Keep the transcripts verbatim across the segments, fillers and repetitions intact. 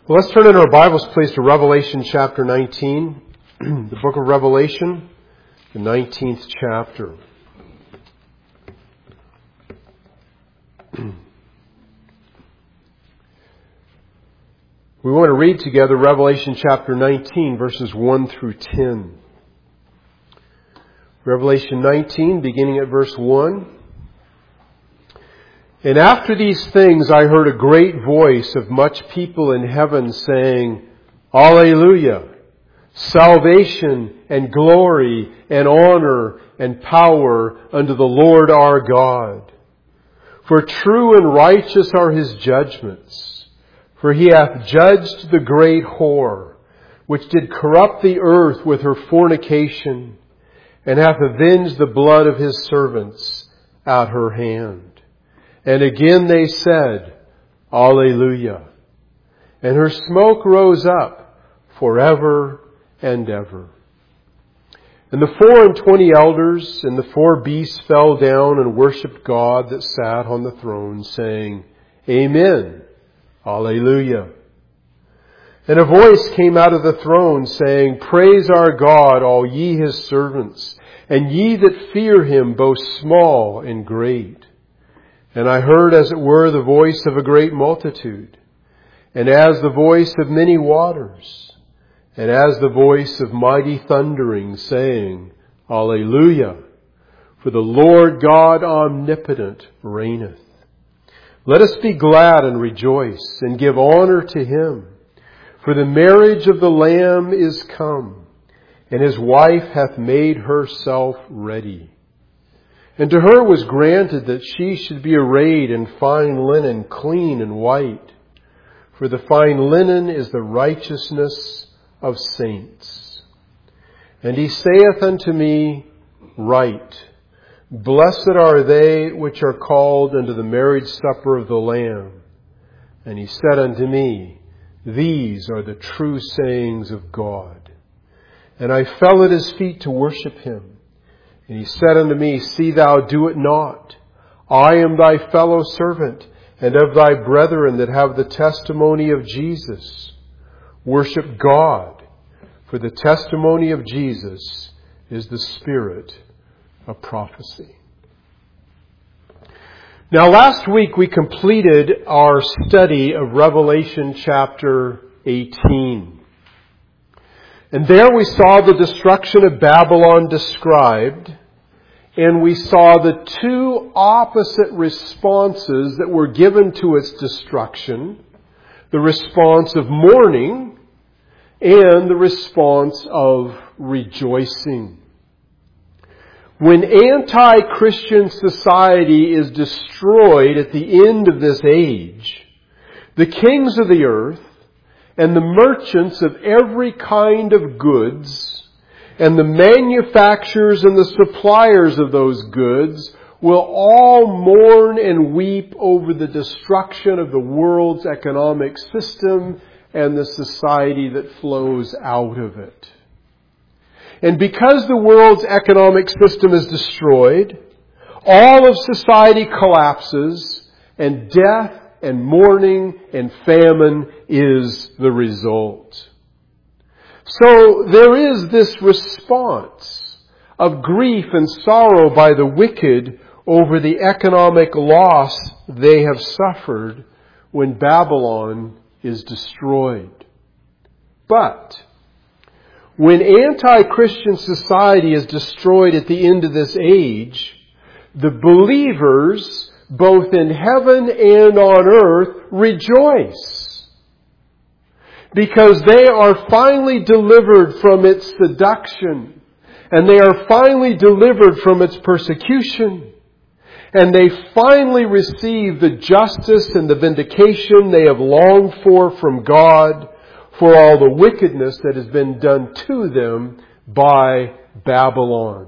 Well, let's turn in our Bibles, please, to Revelation chapter nineteen. The book of Revelation, the nineteenth chapter. We want to read together Revelation chapter nineteen, verses one through ten. Revelation nineteen, beginning at verse one. And after these things I heard a great voice of much people in heaven saying, Alleluia! Salvation and glory and honor and power unto the Lord our God. For true and righteous are His judgments. For He hath judged the great whore, which did corrupt the earth with her fornication, and hath avenged the blood of His servants at her hand. And again they said, Alleluia. And her smoke rose up forever and ever. And the four and twenty elders and the four beasts fell down and worshipped God that sat on the throne, saying, Amen. Alleluia. And a voice came out of the throne, saying, Praise our God, all ye His servants, and ye that fear Him, both small and great. And I heard, as it were, the voice of a great multitude, and as the voice of many waters, and as the voice of mighty thundering, saying, Alleluia! For the Lord God omnipotent reigneth. Let us be glad and rejoice, and give honor to Him. For the marriage of the Lamb is come, and His wife hath made herself ready. And to her was granted that she should be arrayed in fine linen, clean and white. For the fine linen is the righteousness of saints. And He saith unto me, Write, Blessed are they which are called unto the marriage supper of the Lamb. And He said unto me, These are the true sayings of God. And I fell at His feet to worship Him. And He said unto me, See thou do it not. I am thy fellow servant, and of thy brethren that have the testimony of Jesus. Worship God, for the testimony of Jesus is the spirit of prophecy. Now, last week we completed our study of Revelation chapter eighteen. And there we saw the destruction of Babylon described, and we saw the two opposite responses that were given to its destruction, the response of mourning and the response of rejoicing. When anti-Christian society is destroyed at the end of this age, the kings of the earth and the merchants of every kind of goods, and the manufacturers and the suppliers of those goods will all mourn and weep over the destruction of the world's economic system and the society that flows out of it. And because the world's economic system is destroyed, all of society collapses, and death and mourning and famine is the result. So there is this response of grief and sorrow by the wicked over the economic loss they have suffered when Babylon is destroyed. But when anti-Christian society is destroyed at the end of this age, the believers both in heaven and on earth rejoice, because they are finally delivered from its seduction, and they are finally delivered from its persecution, and they finally receive the justice and the vindication they have longed for from God for all the wickedness that has been done to them by Babylon.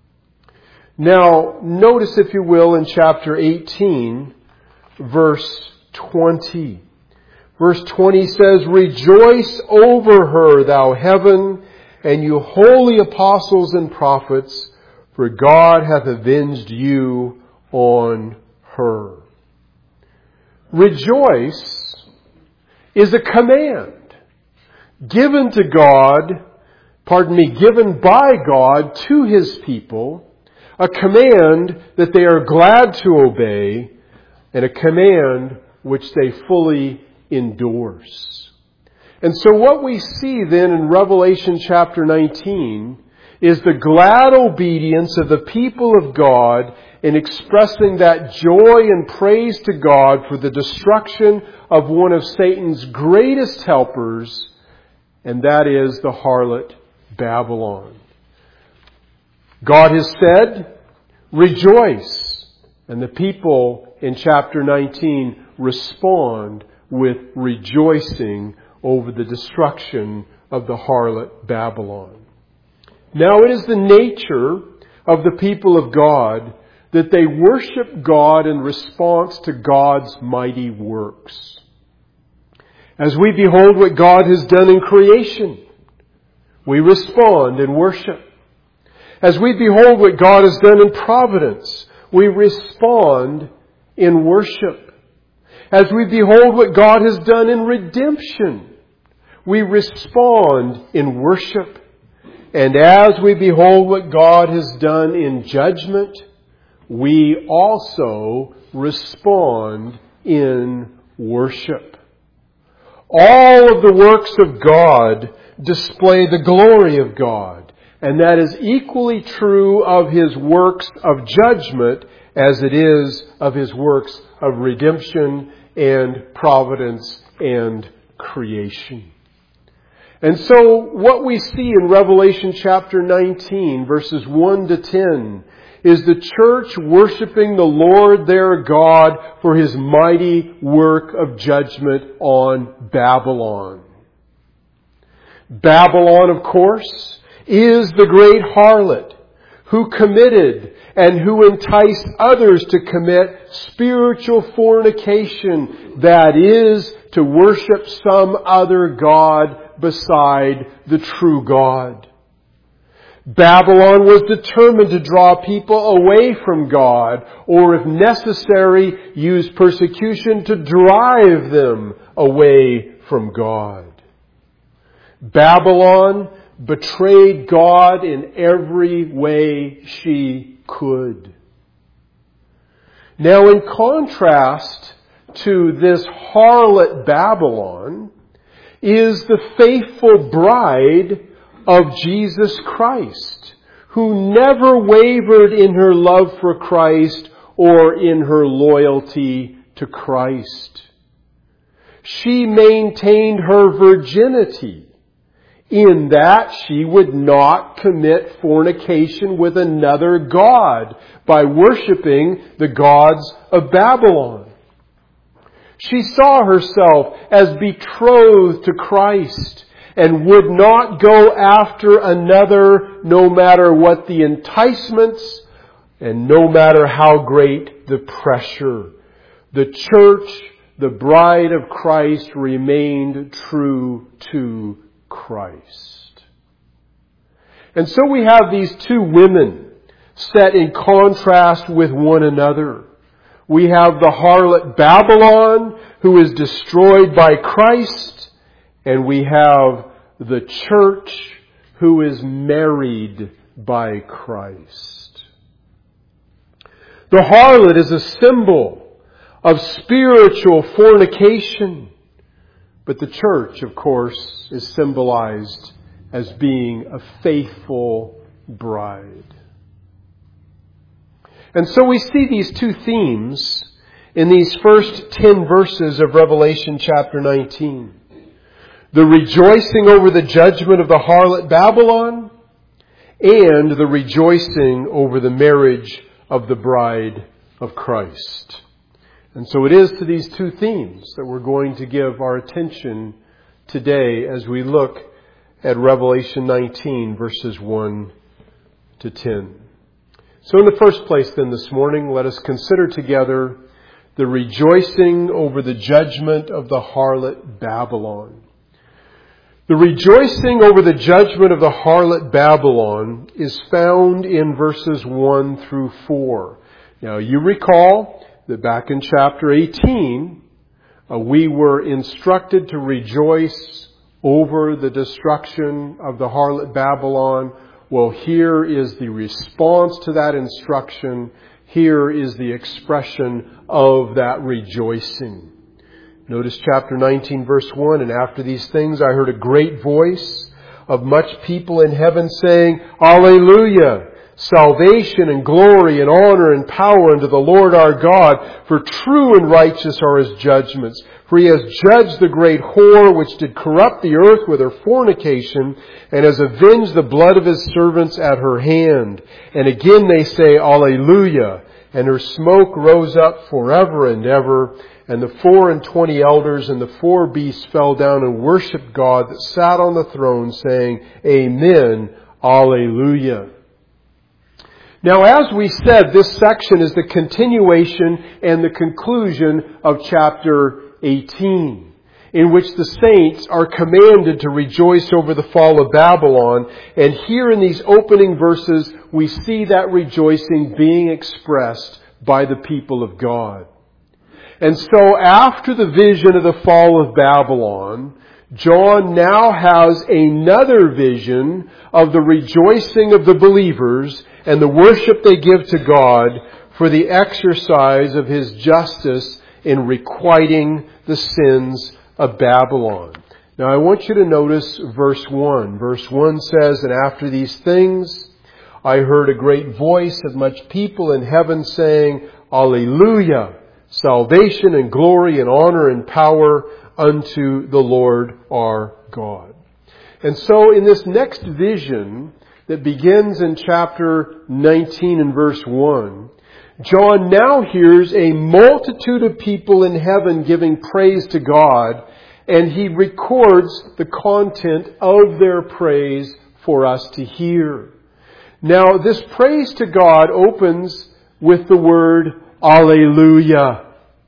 Now, notice, if you will, in chapter eighteen, verse twenty. Verse twenty says, Rejoice over her, thou heaven, and you holy apostles and prophets, for God hath avenged you on her. Rejoice is a command given to God, pardon me, given by God to His people, a command that they are glad to obey, and a command which they fully endorse. And so what we see then in Revelation chapter nineteen is the glad obedience of the people of God in expressing that joy and praise to God for the destruction of one of Satan's greatest helpers, and that is the harlot Babylon. God has said, rejoice. And the people in chapter nineteen respond with rejoicing over the destruction of the harlot Babylon. Now it is the nature of the people of God that they worship God in response to God's mighty works. As we behold what God has done in creation, we respond in worship. As we behold what God has done in providence, we respond in worship. As we behold what God has done in redemption, we respond in worship. And as we behold what God has done in judgment, we also respond in worship. All of the works of God display the glory of God. And that is equally true of His works of judgment as it is of His works of redemption and providence and creation. And so what we see in Revelation chapter nineteen, verses one to ten, is the church worshiping the Lord their God for His mighty work of judgment on Babylon. Babylon, of course, is the great harlot who committed and who enticed others to commit spiritual fornication, that is, to worship some other god beside the true God. Babylon was determined to draw people away from God, or if necessary, use persecution to drive them away from God. Babylon betrayed God in every way she could. Now, in contrast to this harlot Babylon is the faithful bride of Jesus Christ, who never wavered in her love for Christ or in her loyalty to Christ. She maintained her virginity in that she would not commit fornication with another god by worshiping the gods of Babylon. She saw herself as betrothed to Christ and would not go after another no matter what the enticements and no matter how great the pressure. The church, the bride of Christ, remained true to Christ. And so we have these two women set in contrast with one another. We have the harlot Babylon, who is destroyed by Christ, and we have the church, who is married by Christ. The harlot is a symbol of spiritual fornication, but the church, of course, is symbolized as being a faithful bride. And so we see these two themes in these first ten verses of Revelation chapter nineteen. The rejoicing over the judgment of the harlot Babylon and the rejoicing over the marriage of the bride of Christ. And so it is to these two themes that we're going to give our attention today as we look at Revelation nineteen, verses one to ten. So in the first place then this morning, let us consider together the rejoicing over the judgment of the harlot Babylon. The rejoicing over the judgment of the harlot Babylon is found in verses one through four. Now you recall that back in chapter eighteen, Uh, we were instructed to rejoice over the destruction of the harlot Babylon. Well, here is the response to that instruction. Here is the expression of that rejoicing. Notice chapter nineteen, verse one, "And after these things I heard a great voice of much people in heaven saying, Alleluia! Salvation and glory and honor and power unto the Lord our God, for true and righteous are His judgments. For He has judged the great whore which did corrupt the earth with her fornication, and has avenged the blood of His servants at her hand. And again they say, Alleluia! And her smoke rose up forever and ever. And the four and twenty elders and the four beasts fell down and worshipped God that sat on the throne, saying, Amen, Alleluia." Now, as we said, this section is the continuation and the conclusion of chapter eighteen, in which the saints are commanded to rejoice over the fall of Babylon. And here in these opening verses, we see that rejoicing being expressed by the people of God. And so after the vision of the fall of Babylon, John now has another vision of the rejoicing of the believers and the worship they give to God for the exercise of His justice in requiting the sins of Babylon. Now I want you to notice verse one. Verse one says, "And after these things I heard a great voice of much people in heaven saying, Alleluia! Salvation and glory and honor and power unto the Lord our God." And so in this next vision that begins in chapter nineteen and verse one, John now hears a multitude of people in heaven giving praise to God, and he records the content of their praise for us to hear. Now, this praise to God opens with the word Alleluia.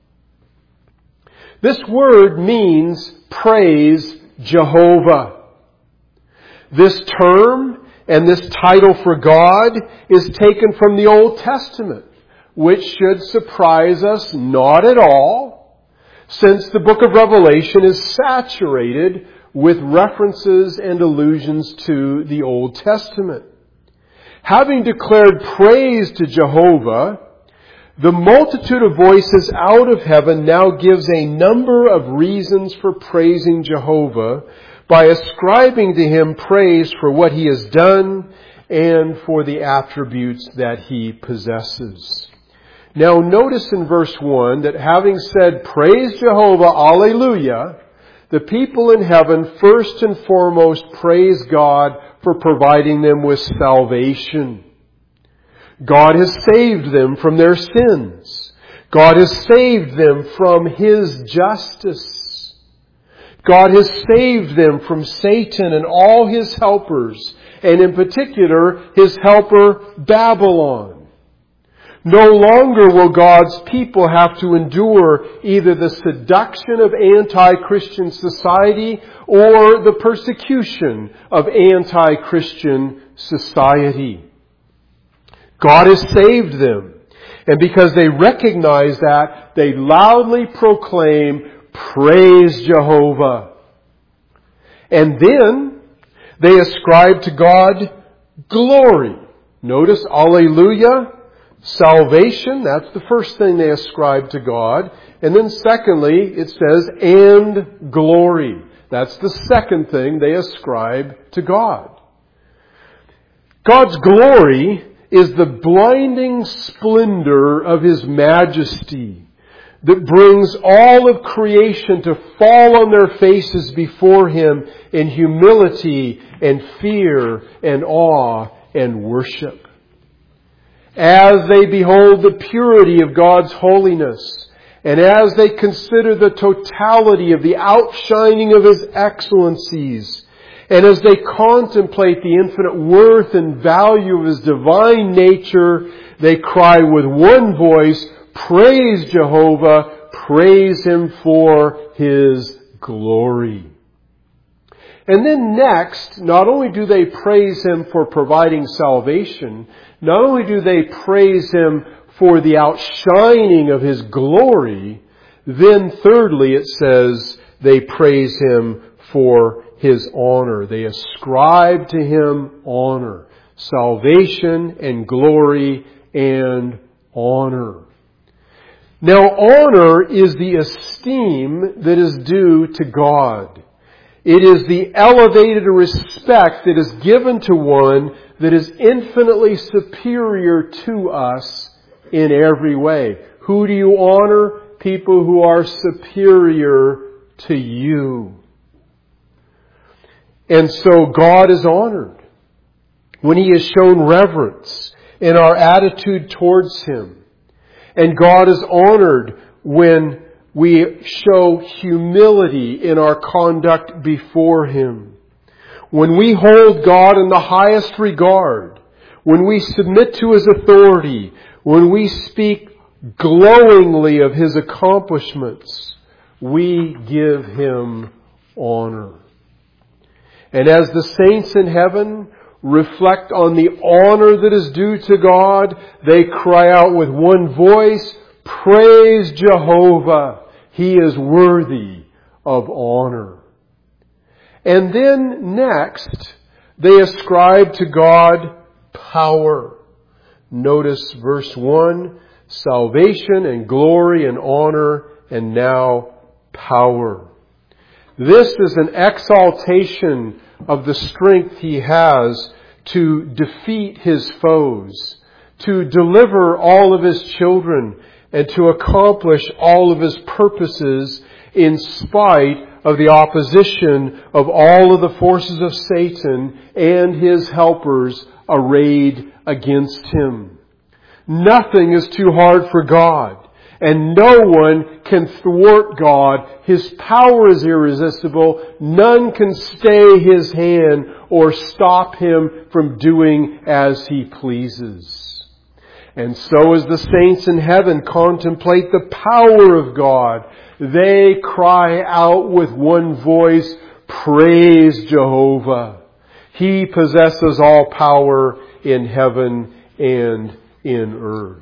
This word means praise Jehovah. This term and this title for God is taken from the Old Testament, which should surprise us not at all, since the book of Revelation is saturated with references and allusions to the Old Testament. Having declared praise to Jehovah, the multitude of voices out of heaven now gives a number of reasons for praising Jehovah by ascribing to Him praise for what He has done and for the attributes that He possesses. Now notice in verse one that having said, "Praise Jehovah, Alleluia," the people in heaven first and foremost praise God for providing them with salvation. God has saved them from their sins. God has saved them from His justice. God has saved them from Satan and all his helpers, and in particular, his helper Babylon. No longer will God's people have to endure either the seduction of anti-Christian society or the persecution of anti-Christian society. God has saved them. And because they recognize that, they loudly proclaim, "Praise Jehovah." And then they ascribe to God glory. Notice, Alleluia, salvation, that's the first thing they ascribe to God. And then secondly, it says, and glory. That's the second thing they ascribe to God. God's glory is the blinding splendor of His majesty that brings all of creation to fall on their faces before Him in humility and fear and awe and worship. As they behold the purity of God's holiness, and as they consider the totality of the outshining of His excellencies, and as they contemplate the infinite worth and value of His divine nature, they cry with one voice, "Praise Jehovah, praise Him for His glory." And then next, not only do they praise Him for providing salvation, not only do they praise Him for the outshining of His glory, Then thirdly, it says they praise Him for His honor. They ascribe to Him honor, salvation and glory and honor. Now, honor is the esteem that is due to God. It is the elevated respect that is given to one that is infinitely superior to us in every way. Who do you honor? People who are superior to you. And so God is honored when He is shown reverence in our attitude towards Him. And God is honored when we show humility in our conduct before Him. When we hold God in the highest regard, when we submit to His authority, when we speak glowingly of His accomplishments, we give Him honor. And as the saints in heaven reflect on the honor that is due to God, they cry out with one voice, "Praise Jehovah! He is worthy of honor." And then next, they ascribe to God power. Notice verse one, salvation and glory and honor, and now power. This is an exaltation of the strength He has to defeat His foes, to deliver all of His children, and to accomplish all of His purposes in spite of the opposition of all of the forces of Satan and his helpers arrayed against Him. Nothing is too hard for God, and no one can thwart God. His power is irresistible. None can stay His hand or stop Him from doing as He pleases. And so as the saints in heaven contemplate the power of God, they cry out with one voice, "Praise Jehovah! He possesses all power in heaven and in earth."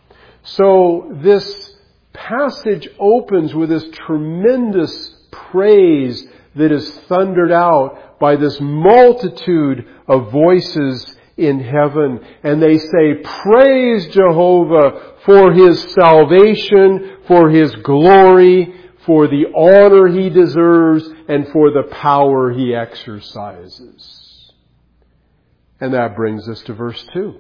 So this passage opens with this tremendous praise that is thundered out by this multitude of voices in heaven. And they say, "Praise Jehovah for His salvation, for His glory, for the honor He deserves, and for the power He exercises." And that brings us to verse two.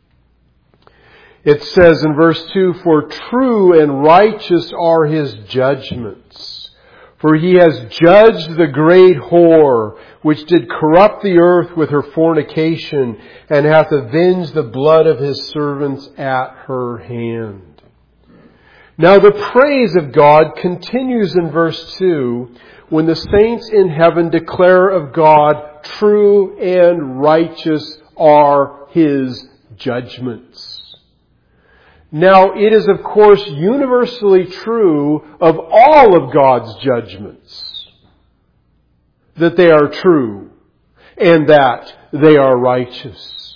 It says in verse two, "For true and righteous are His judgments. For He has judged the great whore, which did corrupt the earth with her fornication, and hath avenged the blood of His servants at her hand." Now the praise of God continues in verse two, when the saints in heaven declare of God, true and righteous are His judgments. Now, it is of course universally true of all of God's judgments that they are true and that they are righteous.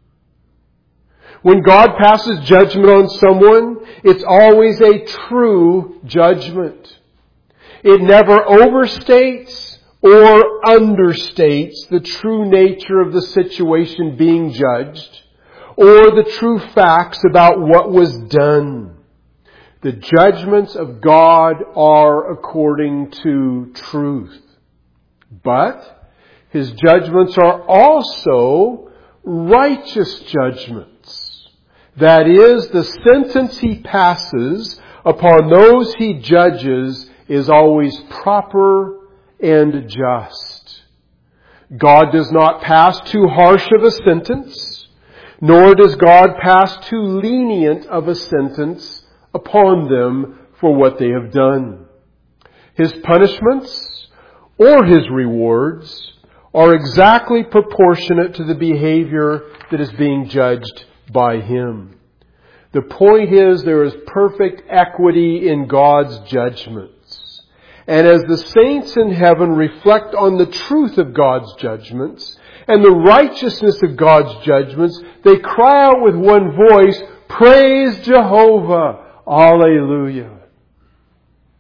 When God passes judgment on someone, it's always a true judgment. It never overstates or understates the true nature of the situation being judged, or the true facts about what was done. The judgments of God are according to truth. But His judgments are also righteous judgments. That is, the sentence He passes upon those He judges is always proper and just. God does not pass too harsh of a sentence, nor does God pass too lenient of a sentence upon them for what they have done. His punishments or His rewards are exactly proportionate to the behavior that is being judged by Him. The point is, there is perfect equity in God's judgments. And as the saints in heaven reflect on the truth of God's judgments and the righteousness of God's judgments, they cry out with one voice, "Praise Jehovah! Alleluia!"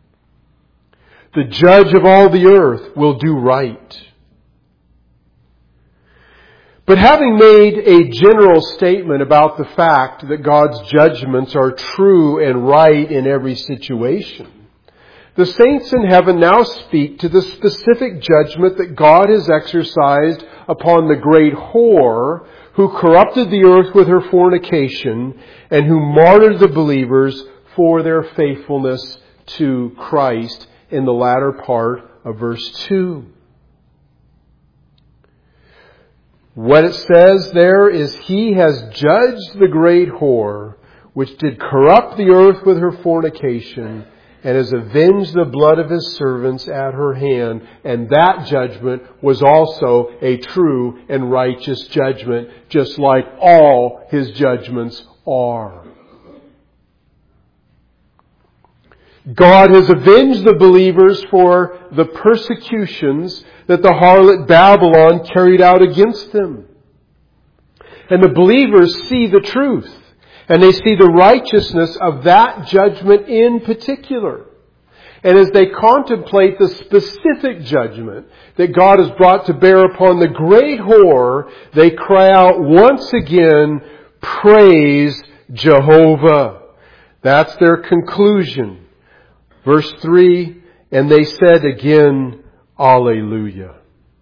The judge of all the earth will do right. But having made a general statement about the fact that God's judgments are true and right in every situation, the saints in heaven now speak to the specific judgment that God has exercised upon the great whore who corrupted the earth with her fornication and who martyred the believers for their faithfulness to Christ in the latter part of verse two. What it says there is, He has judged the great whore, which did corrupt the earth with her fornication, and has avenged the blood of His servants at her hand. And that judgment was also a true and righteous judgment, just like all His judgments are. God has avenged the believers for the persecutions that the harlot Babylon carried out against them. And the believers see the truth, and they see the righteousness of that judgment in particular. And as they contemplate the specific judgment that God has brought to bear upon the great whore, they cry out once again, "Praise Jehovah." That's their conclusion. Verse three, and they said again, Alleluia.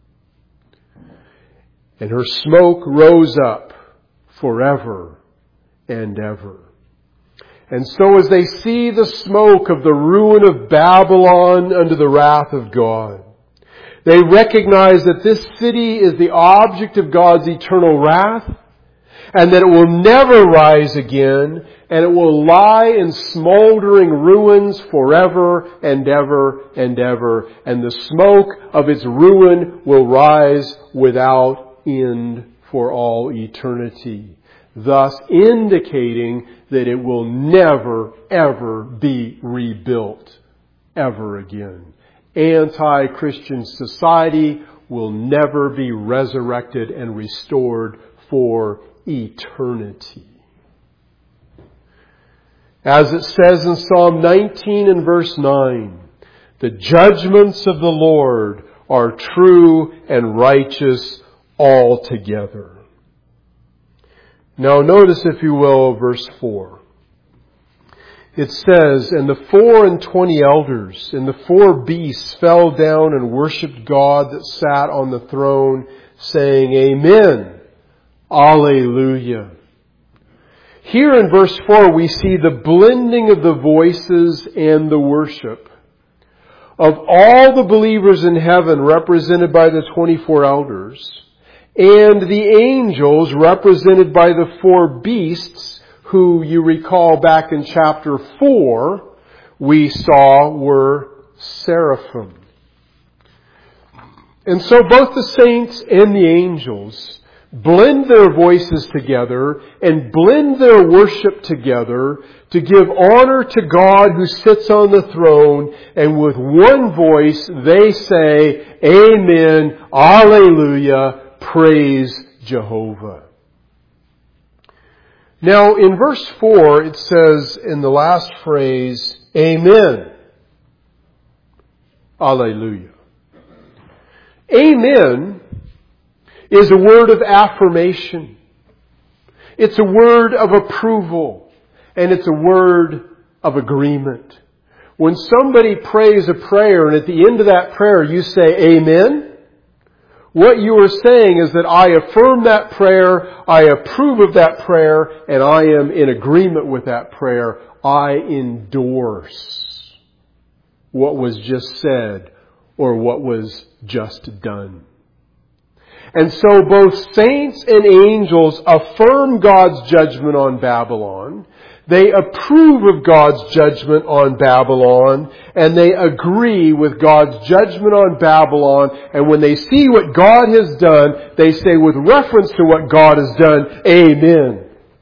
And her smoke rose up forever and ever. And so as they see the smoke of the ruin of Babylon under the wrath of God, they recognize that this city is the object of God's eternal wrath, and that it will never rise again, and it will lie in smoldering ruins forever and ever and ever. And the smoke of its ruin will rise without end for all eternity, thus indicating that it will never, ever be rebuilt ever again. Anti-Christian society will never be resurrected and restored for eternity. As it says in Psalm nineteen and verse nine, the judgments of the Lord are true and righteous altogether. Now notice, if you will, verse four. It says, and the four and twenty elders and the four beasts fell down and worshipped God that sat on the throne, saying, Amen. Alleluia. Here in verse four we see the blending of the voices and the worship of all the believers in heaven, represented by the twenty-four elders, and the angels represented by the four beasts, who you recall back in chapter four we saw were seraphim. And so both the saints and the angels blend their voices together and blend their worship together to give honor to God who sits on the throne, and with one voice they say, Amen, Alleluia, praise Jehovah. Now in verse four it says in the last phrase, Amen, Alleluia. Amen is a word of affirmation. It's a word of approval. And it's a word of agreement. When somebody prays a prayer and at the end of that prayer you say Amen, what you are saying is that I affirm that prayer, I approve of that prayer, and I am in agreement with that prayer. I endorse what was just said or what was just done. And so both saints and angels affirm God's judgment on Babylon. They approve of God's judgment on Babylon. And they agree with God's judgment on Babylon. And when they see what God has done, they say with reference to what God has done, Amen.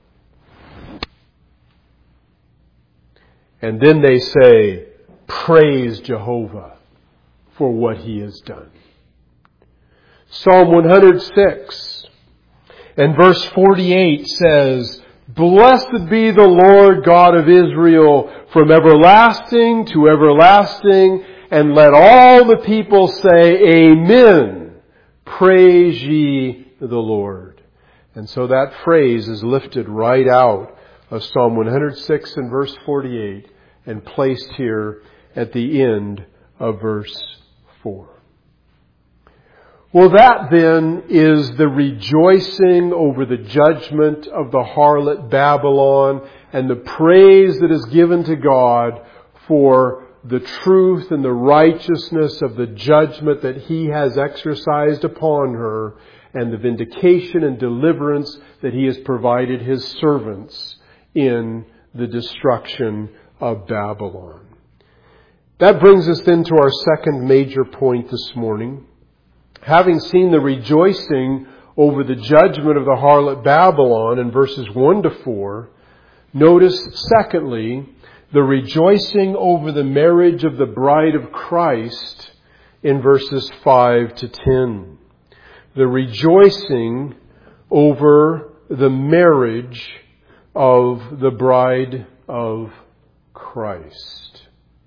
And then they say, Praise Jehovah for what He has done. Psalm one hundred six and verse forty-eight says, Blessed be the Lord God of Israel from everlasting to everlasting, and let all the people say, Amen. Praise ye the Lord. And so that phrase is lifted right out of Psalm one hundred six and verse forty-eight and placed here at the end of verse four. Well, that then is the rejoicing over the judgment of the harlot Babylon and the praise that is given to God for the truth and the righteousness of the judgment that He has exercised upon her and the vindication and deliverance that He has provided His servants in the destruction of Babylon. That brings us then to our second major point this morning. Having seen the rejoicing over the judgment of the harlot Babylon in verses one to four, notice secondly, the rejoicing over the marriage of the bride of Christ in verses five to ten. The rejoicing over the marriage of the bride of Christ.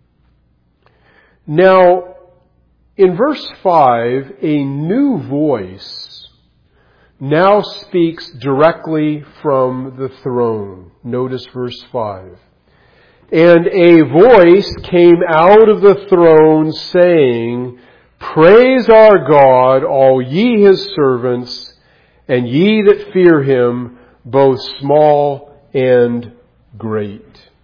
Now, in verse five, a new voice now speaks directly from the throne. Notice verse five. And a voice came out of the throne saying, Praise our God, all ye His servants, and ye that fear Him, both small and great.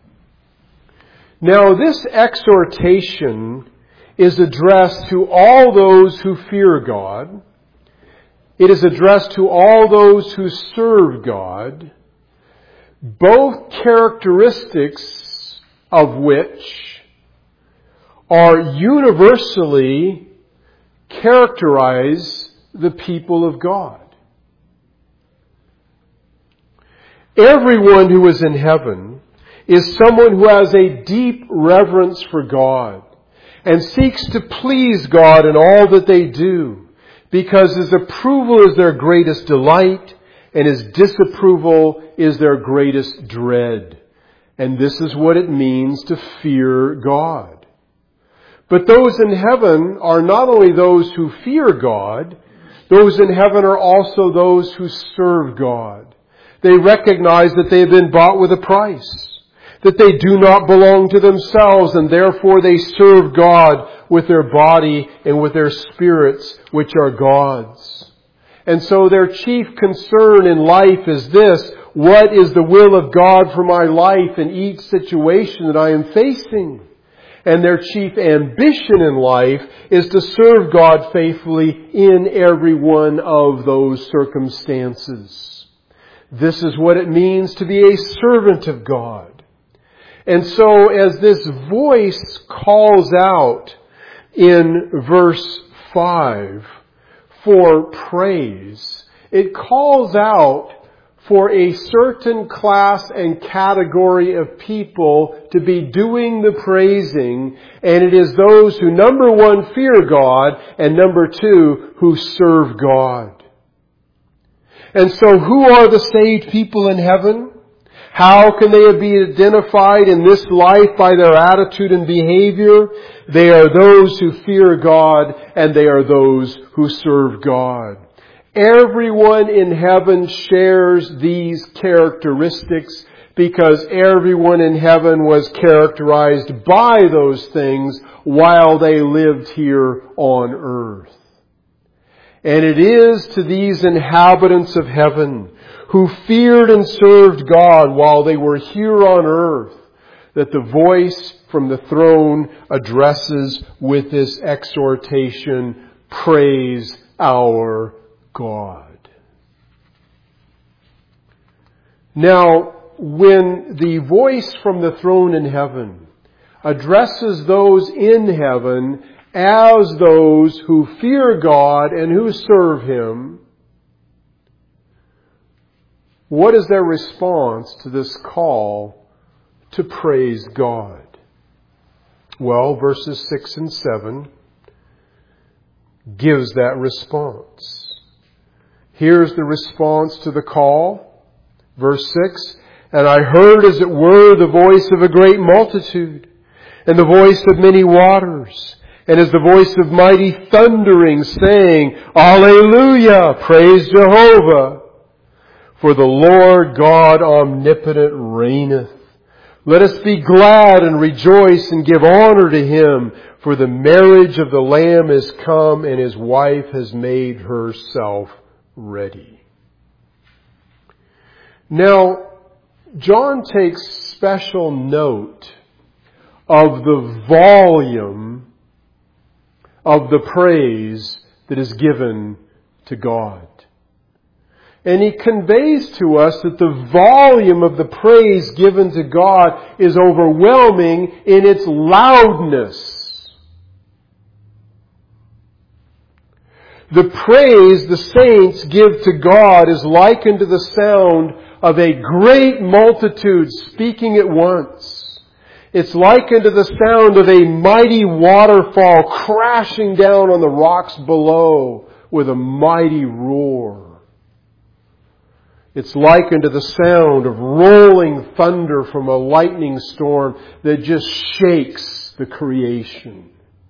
Now this exhortation is addressed to all those who fear God. It is addressed to all those who serve God, both characteristics of which are universally characterize the people of God. Everyone who is in heaven is someone who has a deep reverence for God and seeks to please God in all that they do, because His approval is their greatest delight and His disapproval is their greatest dread. And this is what it means to fear God. But those in heaven are not only those who fear God, those in heaven are also those who serve God. They recognize that they have been bought with a price, that they do not belong to themselves, and therefore they serve God with their body and with their spirits, which are God's. And so their chief concern in life is this: what is the will of God for my life in each situation that I am facing? And their chief ambition in life is to serve God faithfully in every one of those circumstances. This is what it means to be a servant of God. And so as this voice calls out in verse five for praise, it calls out for a certain class and category of people to be doing the praising, and it is those who, number one, fear God, and number two, who serve God. And so who are the saved people in heaven? How can they be identified in this life by their attitude and behavior? They are those who fear God, and they are those who serve God. Everyone in heaven shares these characteristics because everyone in heaven was characterized by those things while they lived here on earth. And it is to these inhabitants of heaven who feared and served God while they were here on earth that the voice from the throne addresses with this exhortation, praise our God. Now, when the voice from the throne in heaven addresses those in heaven as those who fear God and who serve Him, what is their response to this call to praise God? Well, verses six and seven gives that response. Here's the response to the call. Verse six, and I heard as it were the voice of a great multitude, and the voice of many waters, And as the voice of mighty thundering, saying, Alleluia, praise Jehovah. For the Lord God omnipotent reigneth. Let us be glad and rejoice and give honor to Him, for the marriage of the Lamb is come, and His wife has made herself ready. Now, John takes special note of the volume of the praise that is given to God. And he conveys to us that the volume of the praise given to God is overwhelming in its loudness. The praise the saints give to God is likened to the sound of a great multitude speaking at once. It's likened to the sound of a mighty waterfall crashing down on the rocks below with a mighty roar. It's likened to the sound of rolling thunder from a lightning storm that just shakes the creation.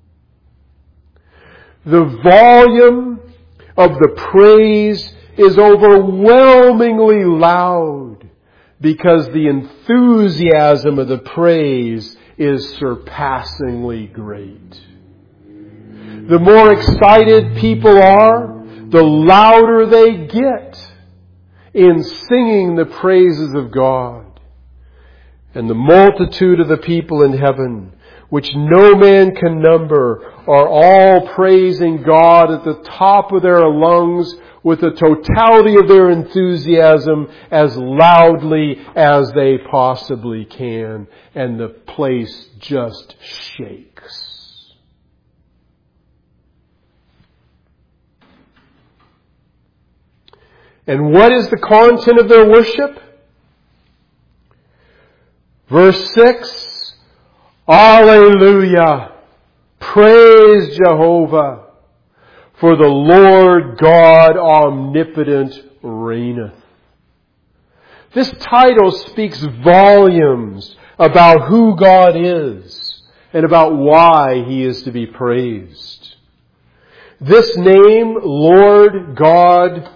The volume of the praise is overwhelmingly loud because the enthusiasm of the praise is surpassingly great. The more excited people are, the louder they get in singing the praises of God. And the multitude of the people in heaven, which no man can number, are all praising God at the top of their lungs with the totality of their enthusiasm as loudly as they possibly can. And the place just shakes. And what is the content of their worship? Verse six, Alleluia, praise Jehovah, for the Lord God omnipotent reigneth. This title speaks volumes about who God is and about why He is to be praised. This name, Lord God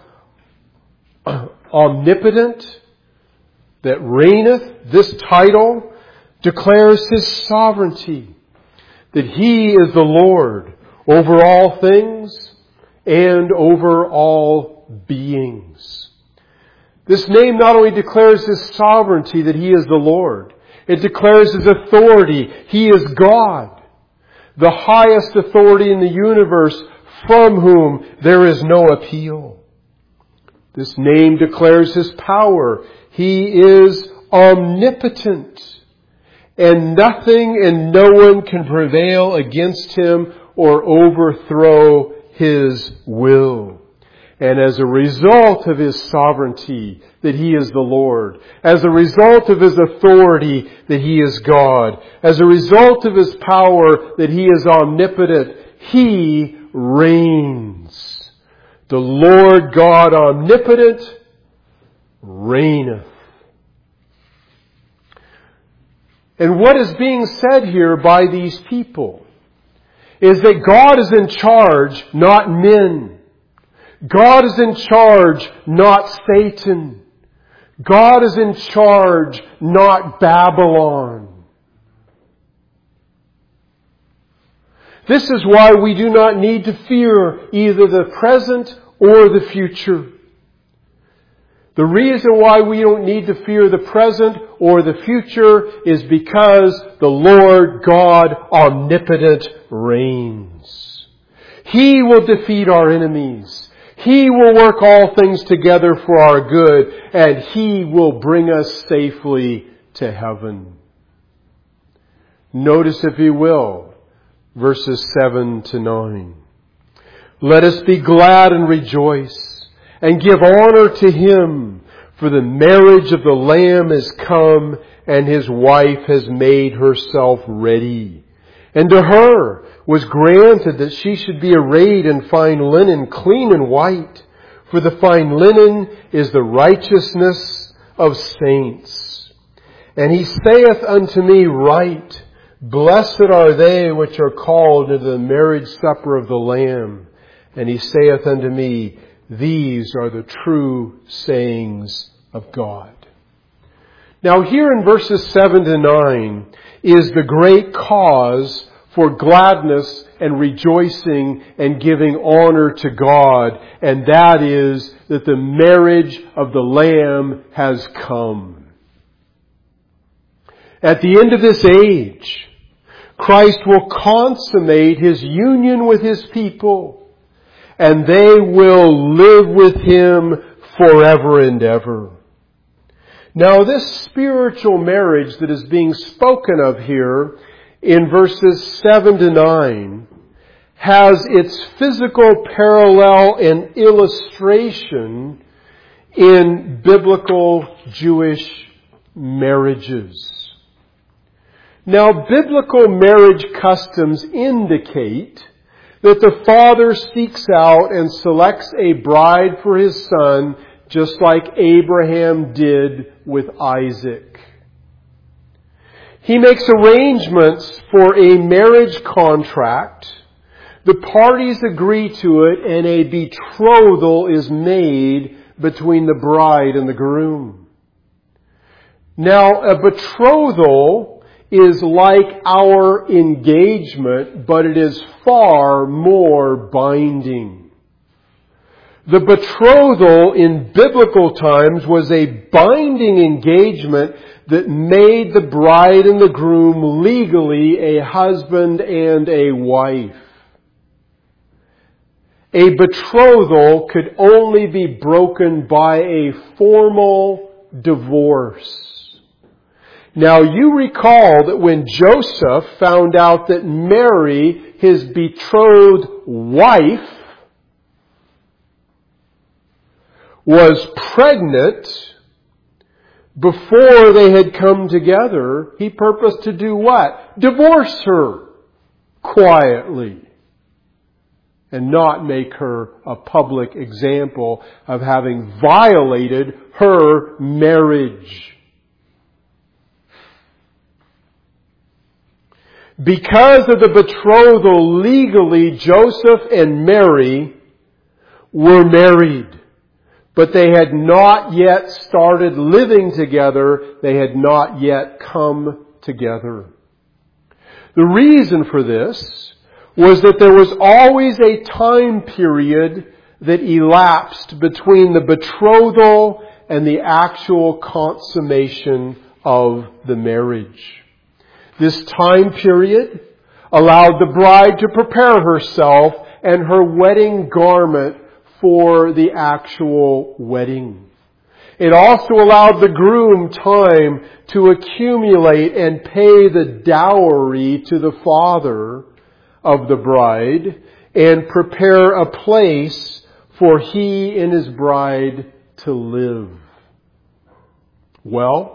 omnipotent, that reigneth, this title declares His sovereignty, that He is the Lord over all things and over all beings. This name not only declares His sovereignty, that He is the Lord, it declares His authority. He is God, the highest authority in the universe, from whom there is no appeal. This name declares His power. He is omnipotent. And nothing and no one can prevail against Him or overthrow His will. And as a result of His sovereignty, that He is the Lord. As a result of His authority, that He is God. As a result of His power, that He is omnipotent. He reigns. The Lord God omnipotent reigneth. And what is being said here by these people is that God is in charge, not men. God is in charge, not Satan. God is in charge, not Babylon. This is why we do not need to fear either the present or the future. The reason why we don't need to fear the present or the future is because the Lord God omnipotent reigns. He will defeat our enemies. He will work all things together for our good, and He will bring us safely to heaven. Notice, if you will, verses seven to nine. Let us be glad and rejoice and give honor to Him, for the marriage of the Lamb is come, and His wife has made herself ready. And to her was granted that she should be arrayed in fine linen, clean and white, for the fine linen is the righteousness of saints. And He saith unto me, Write, Blessed are they which are called into the marriage supper of the Lamb. And he saith unto me, these are the true sayings of God. Now here in verses seven to nine is the great cause for gladness and rejoicing and giving honor to God. And that is that the marriage of the Lamb has come. At the end of this age, Christ will consummate His union with His people, and they will live with Him forever and ever. Now, this spiritual marriage that is being spoken of here in verses seven to nine has its physical parallel and illustration in biblical Jewish marriages. Now, biblical marriage customs indicate that the father seeks out and selects a bride for his son, just like Abraham did with Isaac. He makes arrangements for a marriage contract. The parties agree to it, and a betrothal is made between the bride and the groom. Now, a betrothal is like our engagement, but it is far more binding. The betrothal in biblical times was a binding engagement that made the bride and the groom legally a husband and a wife. A betrothal could only be broken by a formal divorce. Now, you recall that when Joseph found out that Mary, his betrothed wife, was pregnant before they had come together, he purposed to do what? Divorce her quietly and not make her a public example of having violated her marriage. Because of the betrothal, legally, Joseph and Mary were married. But they had not yet started living together. They had not yet come together. The reason for this was that there was always a time period that elapsed between the betrothal and the actual consummation of the marriage. This time period allowed the bride to prepare herself and her wedding garment for the actual wedding. It also allowed the groom time to accumulate and pay the dowry to the father of the bride and prepare a place for he and his bride to live. Well,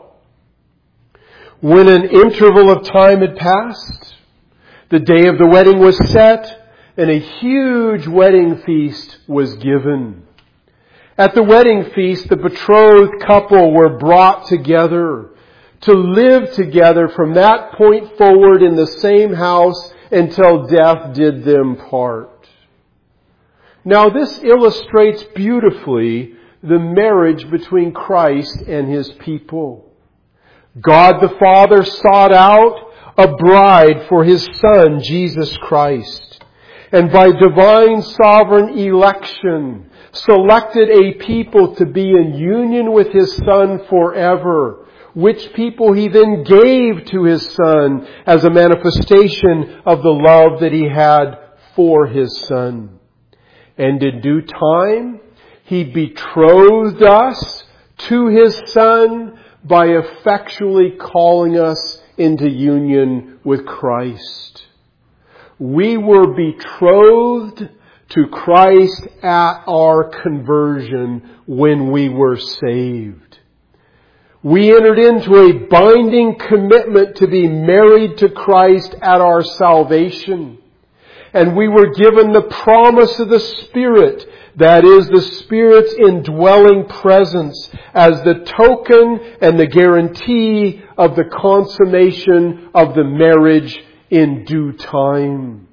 when an interval of time had passed, the day of the wedding was set, and a huge wedding feast was given. At the wedding feast, the betrothed couple were brought together to live together from that point forward in the same house until death did them part. Now, this illustrates beautifully the marriage between Christ and His people. God the Father sought out a bride for His Son, Jesus Christ, and by divine sovereign election selected a people to be in union with His Son forever, which people He then gave to His Son as a manifestation of the love that He had for His Son. And in due time, He betrothed us to His Son by effectually calling us into union with Christ. We were betrothed to Christ at our conversion when we were saved. We entered into a binding commitment to be married to Christ at our salvation. And we were given the promise of the Spirit, that is, the Spirit's indwelling presence, as the token and the guarantee of the consummation of the marriage in due time.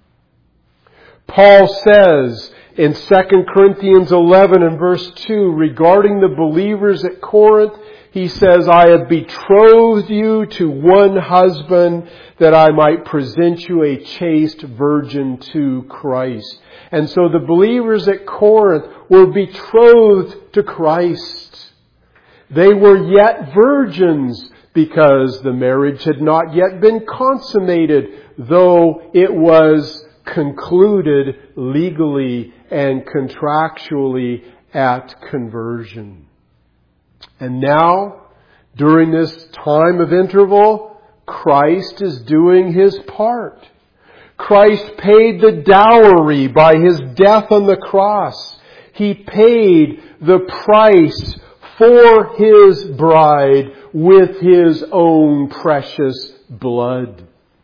Paul says in Second Corinthians eleven and verse two, regarding the believers at Corinth, he says, I have betrothed you to one husband that I might present you a chaste virgin to Christ. And so the believers at Corinth were betrothed to Christ. They were yet virgins because the marriage had not yet been consummated, though it was concluded legally and contractually at conversion. And now, during this time of interval, Christ is doing His part. Christ paid the dowry by His death on the cross. He paid the price for His bride with His own precious blood.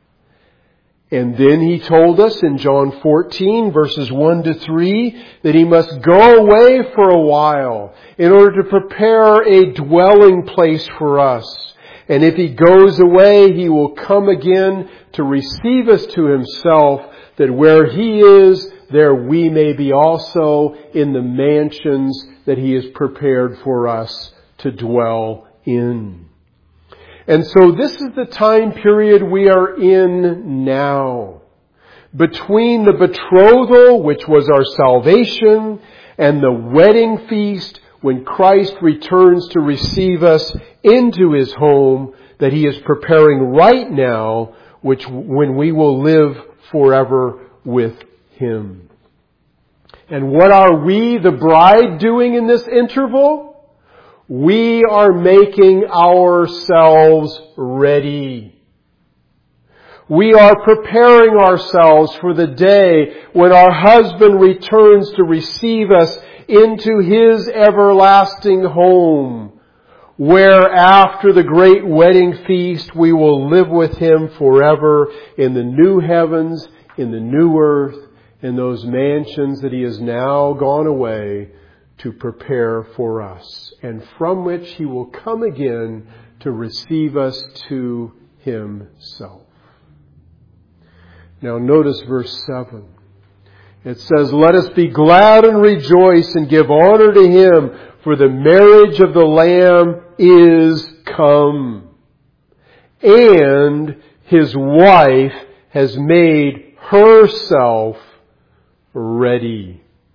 And then He told us in John fourteen, verses one to three, that He must go away for a while in order to prepare a dwelling place for us. And if He goes away, He will come again to receive us to Himself, that where He is, there we may be also in the mansions that He has prepared for us to dwell in. And so this is the time period we are in now. Between the betrothal, which was our salvation, and the wedding feast, when Christ returns to receive us into His home that He is preparing right now, which when we will live forever with Him. And what are we, the bride, doing in this interval? We are making ourselves ready. We are preparing ourselves for the day when our husband returns to receive us into His everlasting home, where after the great wedding feast we will live with Him forever in the new heavens, in the new earth, in those mansions that He has now gone away to prepare for us, and from which He will come again to receive us to Himself. Now notice verse seven. It says, let us be glad and rejoice and give honor to Him, for the marriage of the Lamb is come, and His wife has made herself ready.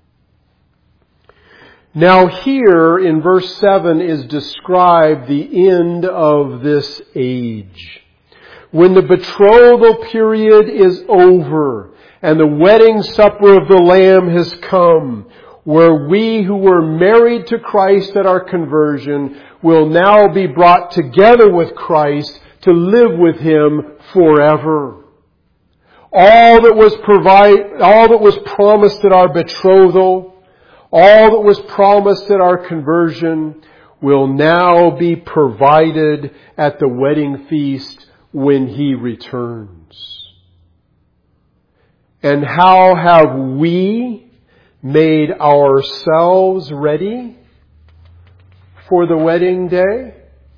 Now here in verse seven is described the end of this age. When the betrothal period is over and the wedding supper of the Lamb has come, where we who were married to Christ at our conversion will now be brought together with Christ to live with Him forever. All that was provide, all that was promised at our betrothal, all that was promised at our conversion will now be provided at the wedding feast when He returns. And how have we made ourselves ready for the wedding day?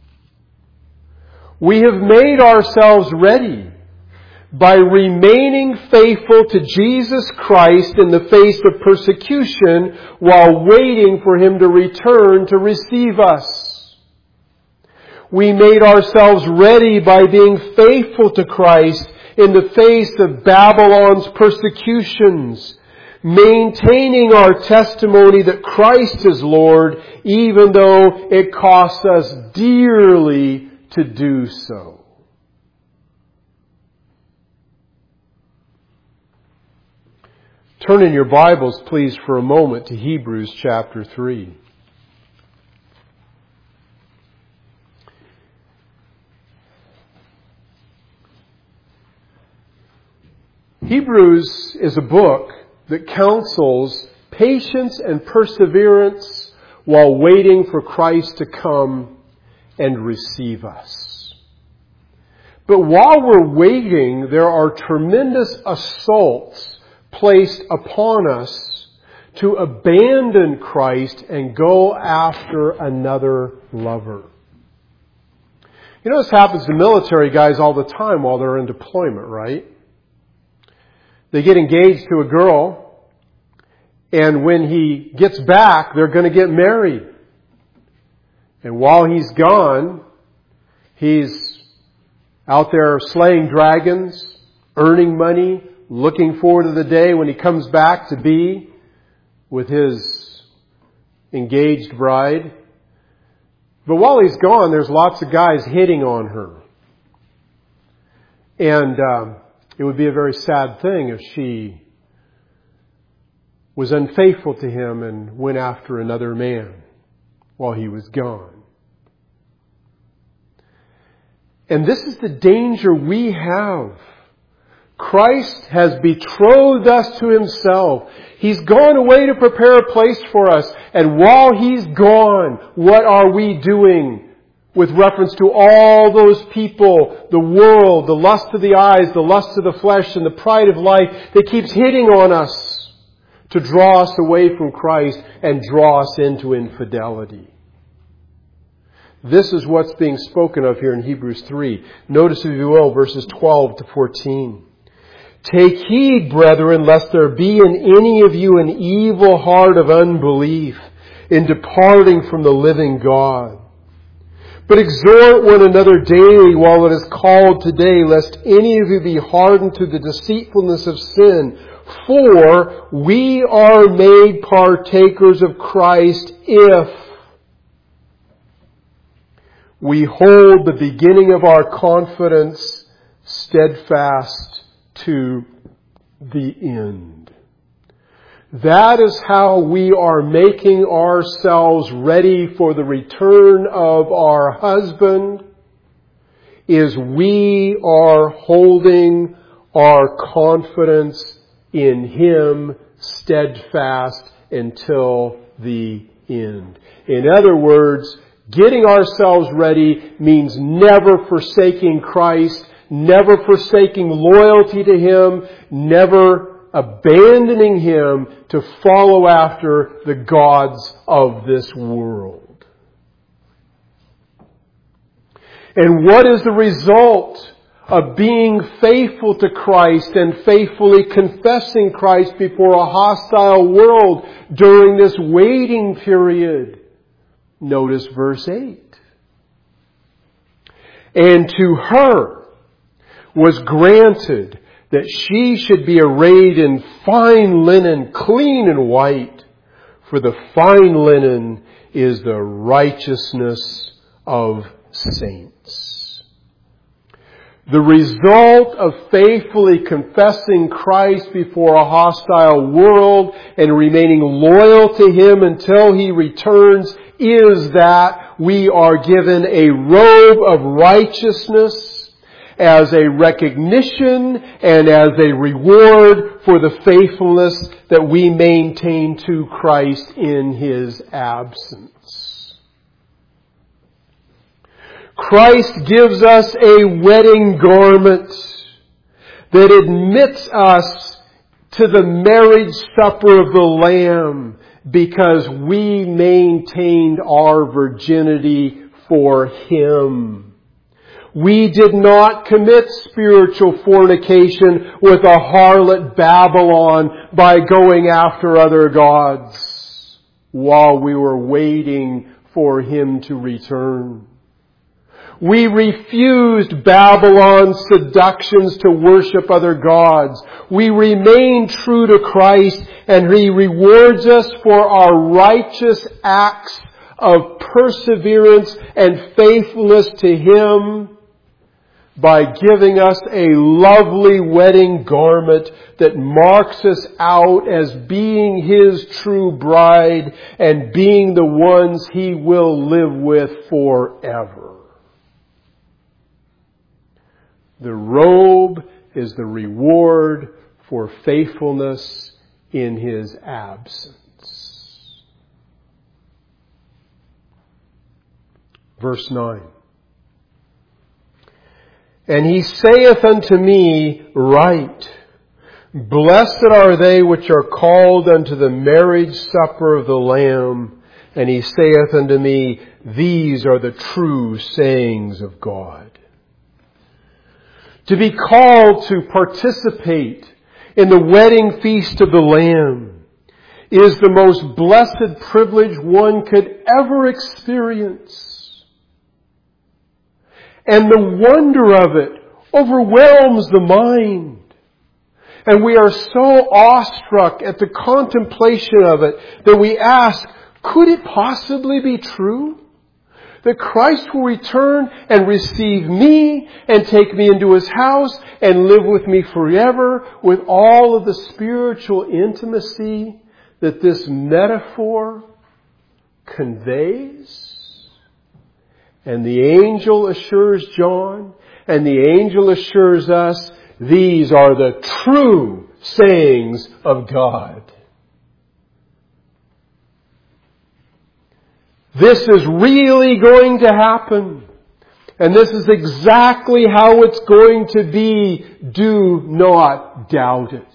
We have made ourselves ready by remaining faithful to Jesus Christ in the face of persecution while waiting for Him to return to receive us. We made ourselves ready by being faithful to Christ in the face of Babylon's persecutions, maintaining our testimony that Christ is Lord, even though it costs us dearly to do so. Turn in your Bibles, please, for a moment to Hebrews chapter three. Hebrews is a book that counsels patience and perseverance while waiting for Christ to come and receive us. But while we're waiting, there are tremendous assaults placed upon us to abandon Christ and go after another lover. You know, this happens to military guys all the time while they're in deployment, right? They get engaged to a girl, and when he gets back, they're going to get married. And while he's gone, he's out there slaying dragons, earning money, looking forward to the day when he comes back to be with his engaged bride. But while he's gone, there's lots of guys hitting on her. And um, it would be a very sad thing if she was unfaithful to him and went after another man while he was gone. And this is the danger we have. Christ has betrothed us to Himself. He's gone away to prepare a place for us. And while He's gone, what are we doing with reference to all those people, the world, the lust of the eyes, the lust of the flesh, and the pride of life that keeps hitting on us to draw us away from Christ and draw us into infidelity? This is what's being spoken of here in Hebrews three. Notice, if you will, verses twelve to fourteen. Take heed, brethren, lest there be in any of you an evil heart of unbelief in departing from the living God. But exhort one another daily while it is called today, lest any of you be hardened to the deceitfulness of sin. For we are made partakers of Christ if we hold the beginning of our confidence steadfast to the end. That is how we are making ourselves ready for the return of our husband, is we are holding our confidence in Him steadfast until the end. In other words, getting ourselves ready means never forsaking Christ, never forsaking loyalty to Him, never abandoning Him to follow after the gods of this world. And what is the result of being faithful to Christ and faithfully confessing Christ before a hostile world during this waiting period? Notice verse eight. And to her was granted that she should be arrayed in fine linen, clean and white, for the fine linen is the righteousness of saints. The result of faithfully confessing Christ before a hostile world and remaining loyal to Him until He returns is that we are given a robe of righteousness as a recognition and as a reward for the faithfulness that we maintain to Christ in His absence. Christ gives us a wedding garment that admits us to the marriage supper of the Lamb because we maintained our virginity for Him. We did not commit spiritual fornication with a harlot Babylon by going after other gods while we were waiting for Him to return. We refused Babylon's seductions to worship other gods. We remain true to Christ, and He rewards us for our righteous acts of perseverance and faithfulness to Him by giving us a lovely wedding garment that marks us out as being His true bride and being the ones He will live with forever. The robe is the reward for faithfulness in His absence. Verse nine. And He saith unto me, Write, Blessed are they which are called unto the marriage supper of the Lamb. And he saith unto me, these are the true sayings of God. To be called to participate in the wedding feast of the Lamb is the most blessed privilege one could ever experience. And the wonder of it overwhelms the mind. And we are so awestruck at the contemplation of it that we ask, could it possibly be true that Christ will return and receive me and take me into His house and live with me forever with all of the spiritual intimacy that this metaphor conveys? And the angel assures John, and the angel assures us, these are the true sayings of God. This is really going to happen. And this is exactly how it's going to be. Do not doubt it.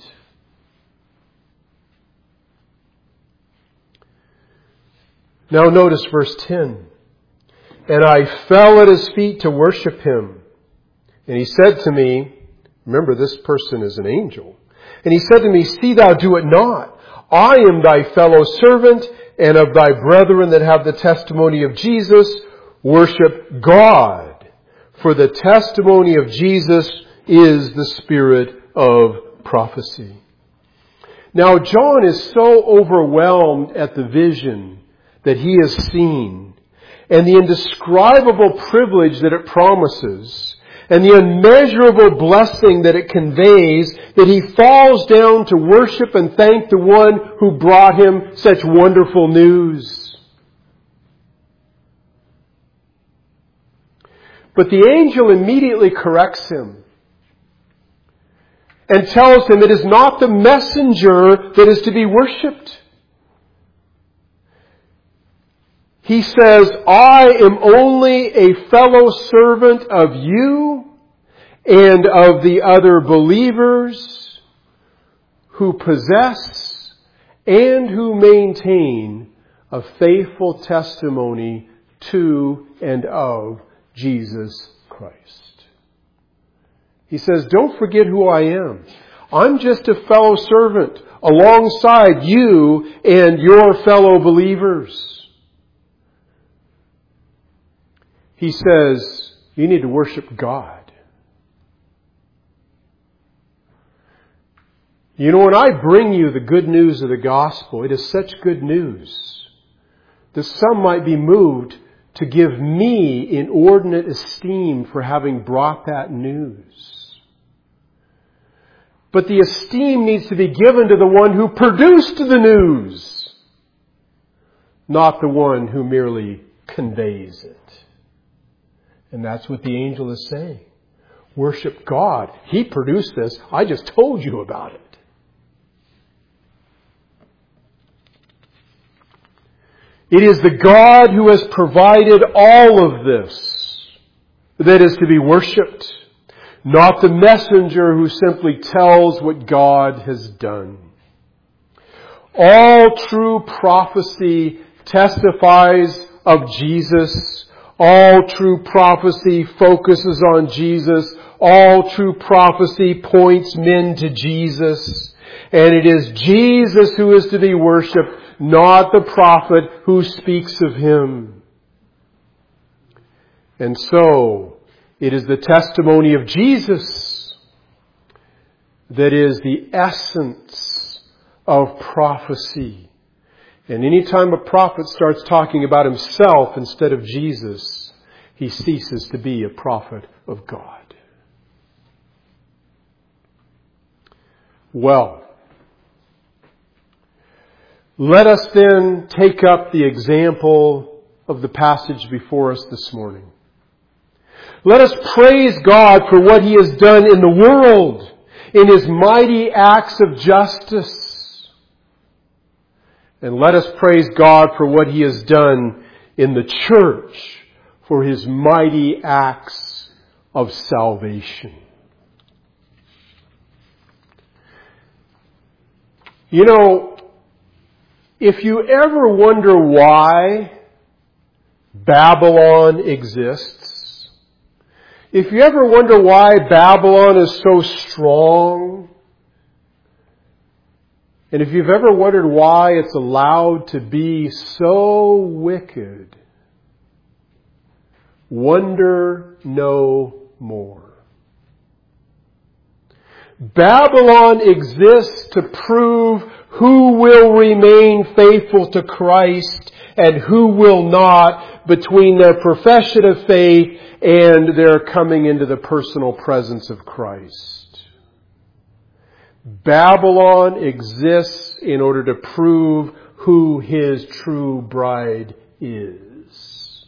Now notice verse ten. And I fell at His feet to worship Him. And He said to me, remember, this person is an angel. And He said to me, see thou do it not. I am thy fellow servant and of thy brethren that have the testimony of Jesus. Worship God. For the testimony of Jesus is the spirit of prophecy. Now John is so overwhelmed at the vision that he has seen and the indescribable privilege that it promises and the unmeasurable blessing that it conveys, that he falls down to worship and thank the one who brought him such wonderful news. But the angel immediately corrects him and tells him it is not the messenger that is to be worshipped. He says, I am only a fellow servant of you and of the other believers who possess and who maintain a faithful testimony to and of Jesus Christ. He says, don't forget who I am. I'm just a fellow servant alongside you and your fellow believers. He says, you need to worship God. You know, when I bring you the good news of the gospel, it is such good news that some might be moved to give me inordinate esteem for having brought that news. But the esteem needs to be given to the one who produced the news, not the one who merely conveys it. And that's what the angel is saying. Worship God. He produced this. I just told you about it. It is the God who has provided all of this that is to be worshipped, not the messenger who simply tells what God has done. All true prophecy testifies of Jesus. All true prophecy focuses on Jesus. All true prophecy points men to Jesus. And it is Jesus who is to be worshipped, not the prophet who speaks of Him. And so, it is the testimony of Jesus that is the essence of prophecy. And any time a prophet starts talking about himself instead of Jesus, he ceases to be a prophet of God. Well, let us then take up the example of the passage before us this morning. Let us praise God for what He has done in the world, in His mighty acts of justice. And let us praise God for what He has done in the church, for His mighty acts of salvation. You know, if you ever wonder why Babylon exists, if you ever wonder why Babylon is so strong, and if you've ever wondered why it's allowed to be so wicked, wonder no more. Babylon exists to prove who will remain faithful to Christ and who will not between their profession of faith and their coming into the personal presence of Christ. Babylon exists in order to prove who His true bride is.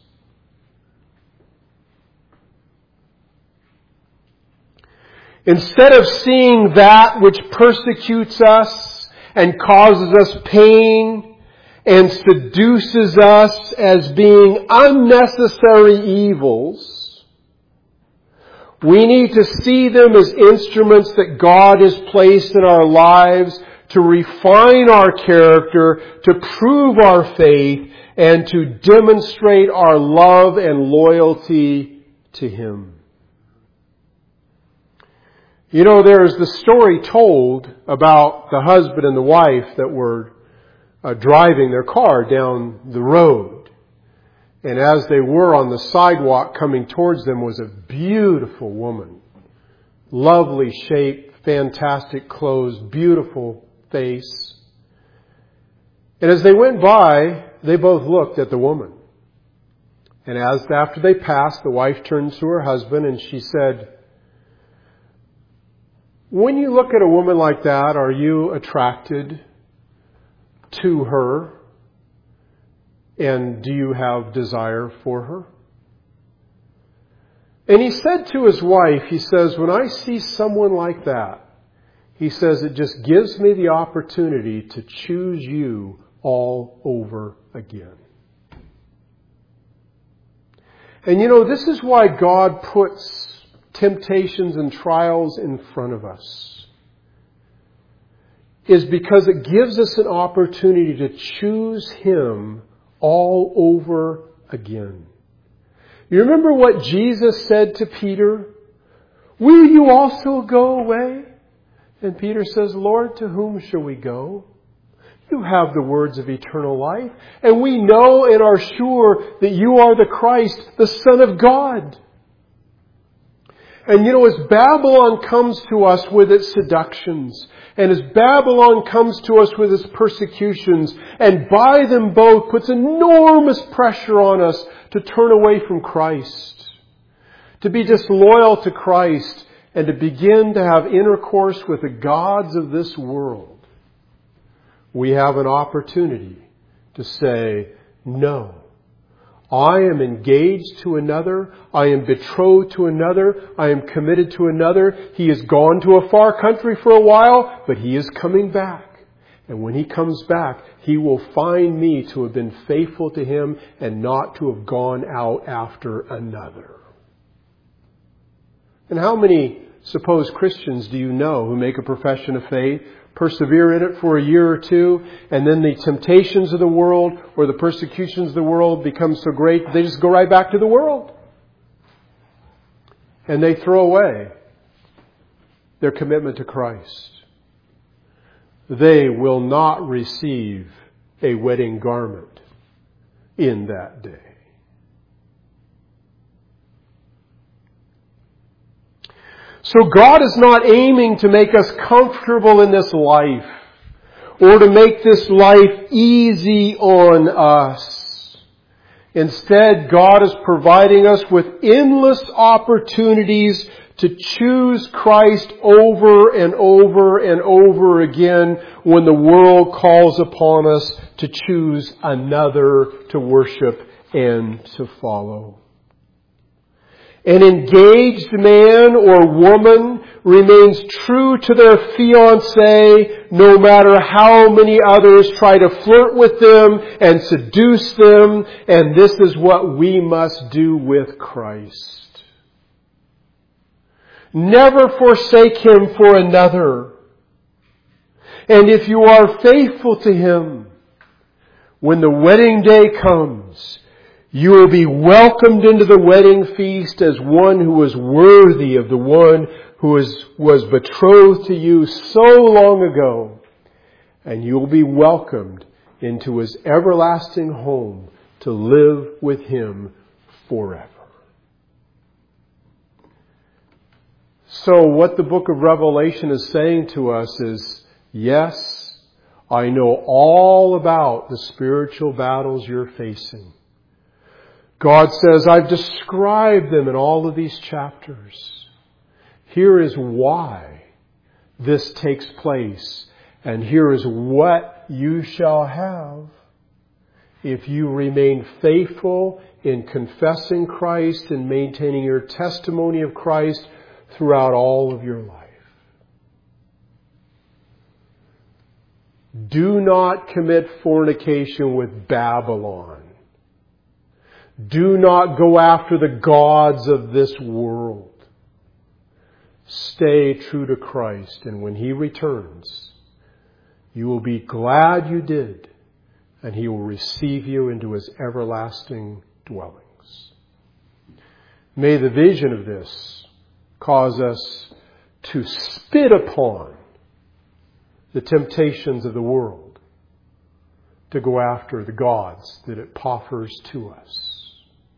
Instead of seeing that which persecutes us and causes us pain and seduces us as being unnecessary evils, we need to see them as instruments that God has placed in our lives to refine our character, to prove our faith, and to demonstrate our love and loyalty to Him. You know, there's the story told about the husband and the wife that were uh, driving their car down the road. And as they were on the sidewalk, coming towards them was a beautiful woman. Lovely shape, fantastic clothes, beautiful face. And as they went by, they both looked at the woman. And as after they passed, the wife turned to her husband and she said, "When you look at a woman like that, are you attracted to her? And do you have desire for her?" And he said to his wife, he says, "When I see someone like that," he says, "it just gives me the opportunity to choose you all over again." And you know, this is why God puts temptations and trials in front of us. Is because it gives us an opportunity to choose Him all over again. You remember what Jesus said to Peter? "Will you also go away?" And Peter says, "Lord, to whom shall we go? You have the words of eternal life, and we know and are sure that you are the Christ, the Son of God." And you know, as Babylon comes to us with its seductions, and as Babylon comes to us with its persecutions, and by them both puts enormous pressure on us to turn away from Christ, to be disloyal to Christ, and to begin to have intercourse with the gods of this world, we have an opportunity to say, "No. I am engaged to another. I am betrothed to another. I am committed to another. He has gone to a far country for a while, but he is coming back. And when he comes back, he will find me to have been faithful to him and not to have gone out after another." And how many supposed Christians do you know who make a profession of faith, persevere in it for a year or two, and then the temptations of the world or the persecutions of the world become so great that they just go right back to the world? And they throw away their commitment to Christ. They will not receive a wedding garment in that day. So God is not aiming to make us comfortable in this life or to make this life easy on us. Instead, God is providing us with endless opportunities to choose Christ over and over and over again when the world calls upon us to choose another to worship and to follow. An engaged man or woman remains true to their fiancé no matter how many others try to flirt with them and seduce them. And this is what we must do with Christ. Never forsake Him for another. And if you are faithful to Him, when the wedding day comes, you will be welcomed into the wedding feast as one who is worthy of the one who is, was betrothed to you so long ago. And you will be welcomed into His everlasting home to live with Him forever. So what the book of Revelation is saying to us is, yes, I know all about the spiritual battles you're facing. God says, I've described them in all of these chapters. Here is why this takes place, and here is what you shall have if you remain faithful in confessing Christ and maintaining your testimony of Christ throughout all of your life. Do not commit fornication with Babylon. Do not go after the gods of this world. Stay true to Christ, and when He returns, you will be glad you did, and He will receive you into His everlasting dwellings. May the vision of this cause us to spit upon the temptations of the world, to go after the gods that it proffers to us,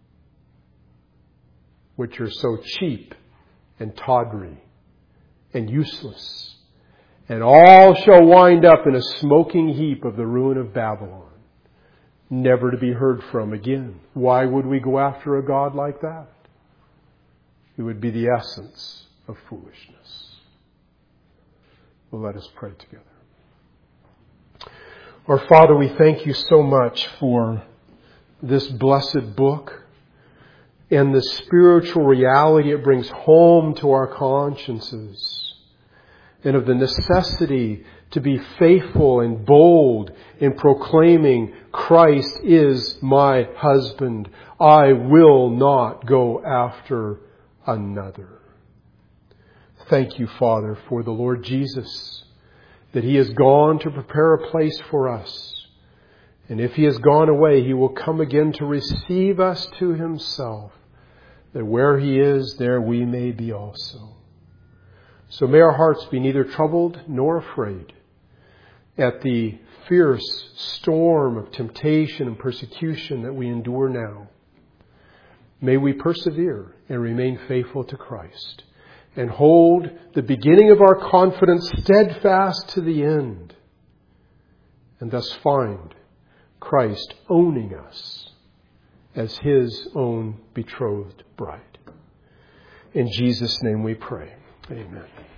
which are so cheap and tawdry and useless, and all shall wind up in a smoking heap of the ruin of Babylon, never to be heard from again. Why would we go after a God like that? It would be the essence of foolishness. Well, let us pray together. Our Father, we thank You so much for this blessed book and the spiritual reality it brings home to our consciences, and of the necessity to be faithful and bold in proclaiming Christ is my husband. I will not go after another. Thank You, Father, for the Lord Jesus, that He has gone to prepare a place for us. And if He has gone away, He will come again to receive us to Himself, that where He is, there we may be also. So may our hearts be neither troubled nor afraid at the fierce storm of temptation and persecution that we endure now. May we persevere and remain faithful to Christ, and hold the beginning of our confidence steadfast to the end, and thus find Christ owning us as His own betrothed bride. In Jesus' name we pray. Amen.